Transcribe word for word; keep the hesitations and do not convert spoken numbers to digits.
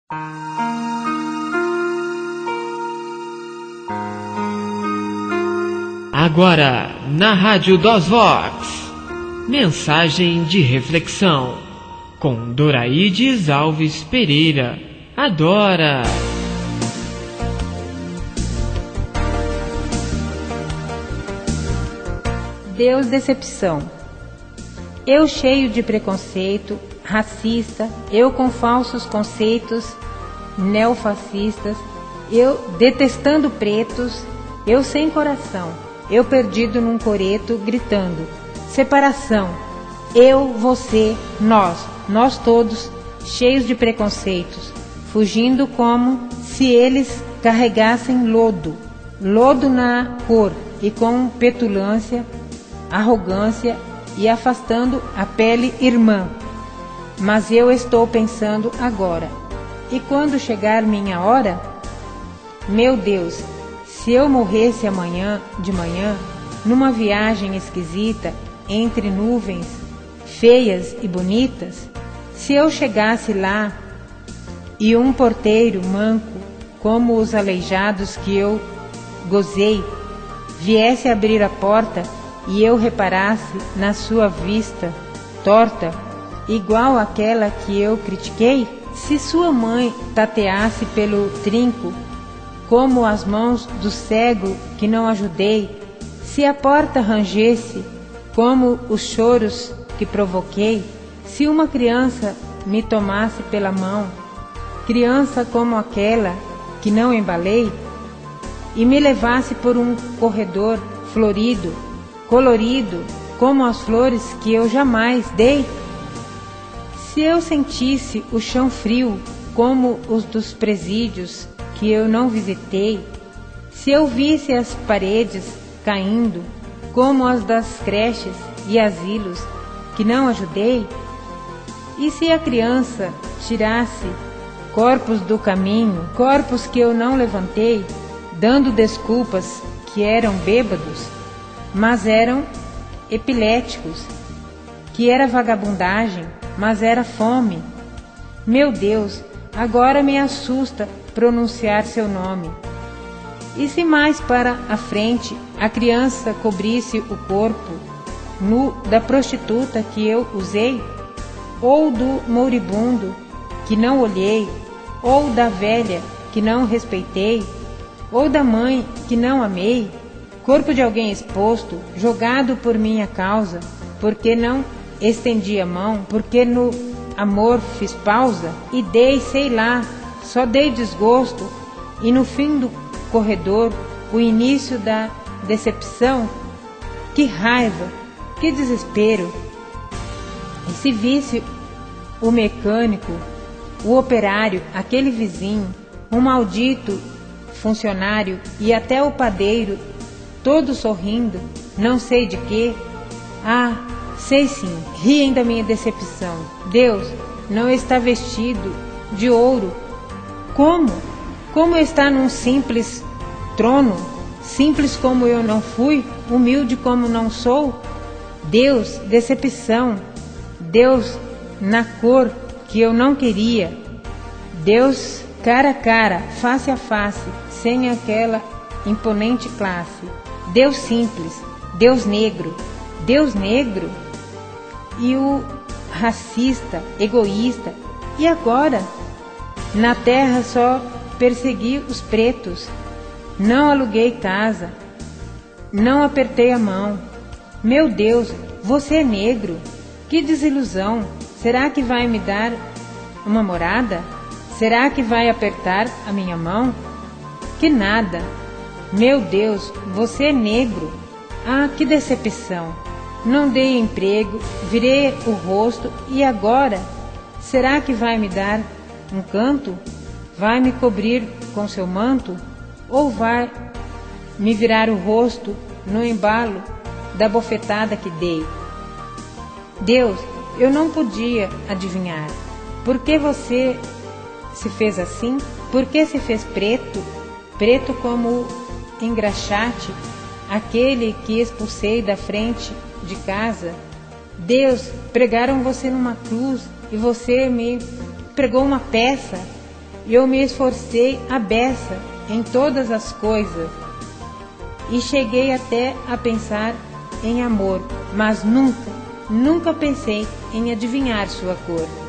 Agora, na Rádio dos Vox, mensagem de reflexão, com Doraides Alves Pereira. Adora! Deus decepção. Eu cheio de preconceito, racista, eu com falsos conceitos neofascistas, eu detestando pretos, eu sem coração, eu perdido num coreto gritando, separação, eu, você, nós, nós todos, cheios de preconceitos, fugindo como se eles carregassem lodo, lodo na cor e com petulância, arrogância e afastando a pele irmã. Mas eu estou pensando agora, e quando chegar minha hora? Meu Deus, se eu morresse amanhã de manhã, numa viagem esquisita, entre nuvens, feias e bonitas, se eu chegasse lá e um porteiro manco, como os aleijados que eu gozei, viesse abrir a porta e eu reparasse na sua vista torta, igual àquela que eu critiquei, se sua mãe tateasse pelo trinco, como as mãos do cego que não ajudei, se a porta rangesse, como os choros que provoquei, se uma criança me tomasse pela mão, criança como aquela que não embalei, e me levasse por um corredor florido, colorido, como as flores que eu jamais dei, se eu sentisse o chão frio, como os dos presídios que eu não visitei, se eu visse as paredes caindo, como as das creches e asilos que não ajudei, e se a criança tirasse corpos do caminho, corpos que eu não levantei, dando desculpas que eram bêbados, mas eram epiléticos, que era vagabundagem, mas era fome. Meu Deus, agora me assusta pronunciar seu nome. E se mais para a frente a criança cobrisse o corpo nu da prostituta que eu usei, ou do moribundo que não olhei, ou da velha que não respeitei, ou da mãe que não amei, corpo de alguém exposto, jogado por minha causa, porque não estendi a mão, porque no amor fiz pausa e dei, sei lá, só dei desgosto, e no fim do corredor, o início da decepção, que raiva, que desespero. E se visse o mecânico, o operário, aquele vizinho, um maldito funcionário e até o padeiro, todos sorrindo, não sei de quê, ah, sei sim, riem da minha decepção. Deus não está vestido de ouro. Como? Como está num simples trono, simples como eu não fui, humilde como não sou? Deus, decepção. Deus, na cor que eu não queria. Deus, cara a cara, face a face, sem aquela imponente classe. Deus simples, Deus negro, Deus negro. E o racista, egoísta. E agora? Na terra só persegui os pretos. Não aluguei casa. Não apertei a mão. Meu Deus, você é negro. Que desilusão. Será que vai me dar uma morada? Será que vai apertar a minha mão? Que nada. Meu Deus, você é negro. Ah, que decepção. Não dei emprego, virei o rosto e agora? Será que vai me dar um canto? Vai me cobrir com seu manto? Ou vai me virar o rosto no embalo da bofetada que dei? Deus, eu não podia adivinhar. Por que você se fez assim? Por que se fez preto? Preto como o engraxate, aquele que expulsei da frente de casa. Deus, pregaram você numa cruz e você me pregou uma peça. Eu me esforcei à beça em todas as coisas e cheguei até a pensar em amor, mas nunca, nunca pensei em adivinhar sua cor.